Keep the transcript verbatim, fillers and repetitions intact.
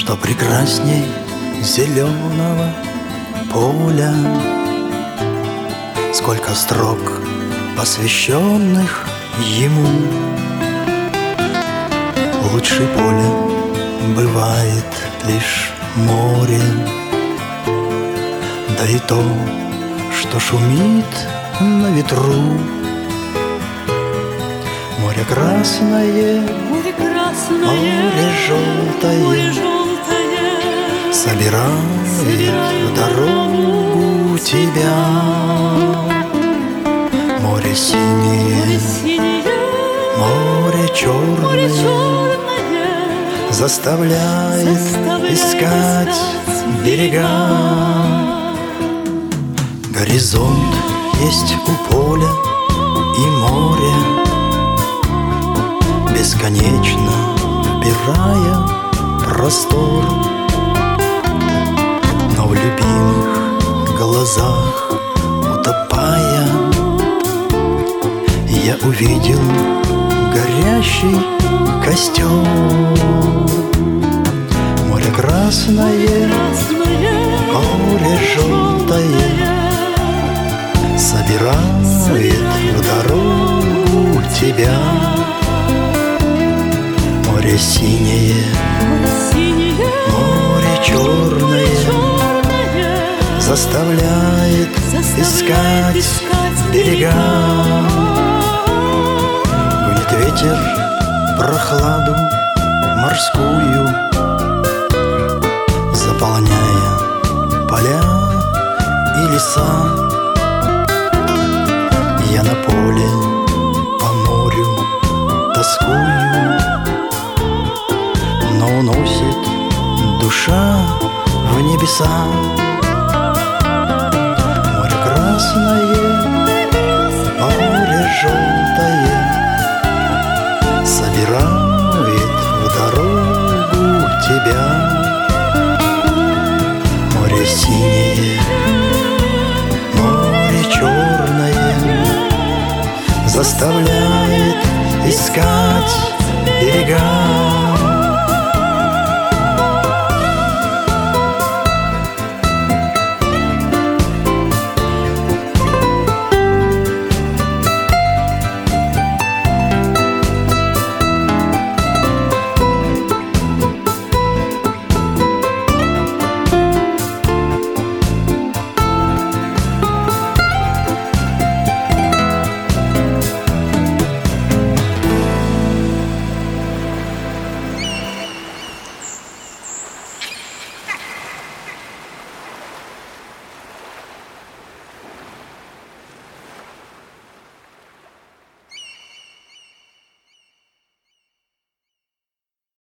Что прекрасней зеленого поля, сколько строк, посвященных ему. Лучше поля бывает лишь море, да и то, что шумит на ветру. Море красное, море красное, море желтое, море желтое, собирает, собирает в дорогу тебя. Море синее, море синее, море черное, море черное, заставляет, заставляет искать искать берега. Горизонт есть у поля и море, бесконечно вбирая простор. Но в любимых глазах утопая, я увидел горящий костер. Море красное, море желтое, собирает в дорогу тебя. Море синее, море черное, заставляет искать берега. Гонит ветер прохладу морскую, заполняя поля и леса. Я на поле по морю тоскую, но уносит душа в небеса. Море красное, море желтое, собирает в дорогу тебя. Море синее, море черное, заставляет искать берега.